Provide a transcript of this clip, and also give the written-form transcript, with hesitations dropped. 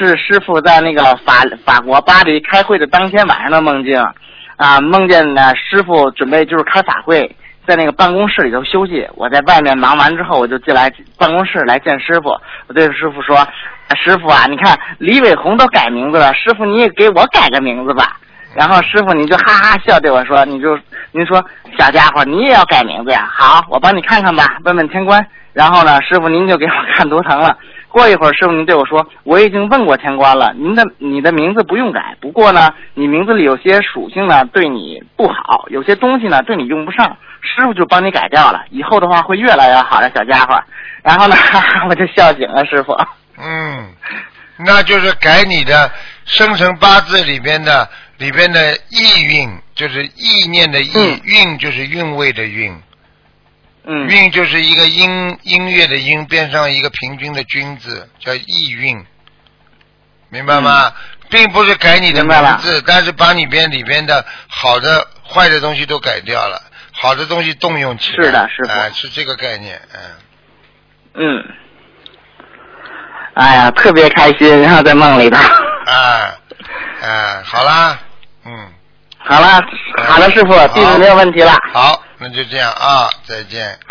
是师傅在那个法国巴黎开会的当天晚上的梦境，梦见呢师傅准备就是开法会，在那个办公室里头休息。我在外面忙完之后，我就进来办公室来见师傅。我对师傅说：“师傅啊，你看李伟红都改名字了，师傅你也给我改个名字吧。”然后师傅你就哈哈笑对我说：“您说小家伙你也要改名字呀？好，我帮你看看吧，问问天官。”然后呢，师傅您就给我看图腾了。过一会儿，师傅您对我说：“我已经问过天官了，你的名字不用改，不过呢，你名字里有些属性呢对你不好，有些东西呢对你用不上，师傅就帮你改掉了。以后的话会越来越好的，小家伙。”然后呢，我就笑醒了，师傅。 那就是改你的生辰八字里边的意蕴，就是意念的意，韵就是韵味的韵。韵就是一个音乐的音，边上一个平均的均字，叫意韵，明白吗？并不是改你的名字，但是把你里边的好的坏的东西都改掉了，好的东西动用起来。是的，师傅，是这个概念。 哎呀，特别开心，然后在梦里头。 好啦， 好了，师傅，弟子没有问题了。 好，那就这样啊，再见。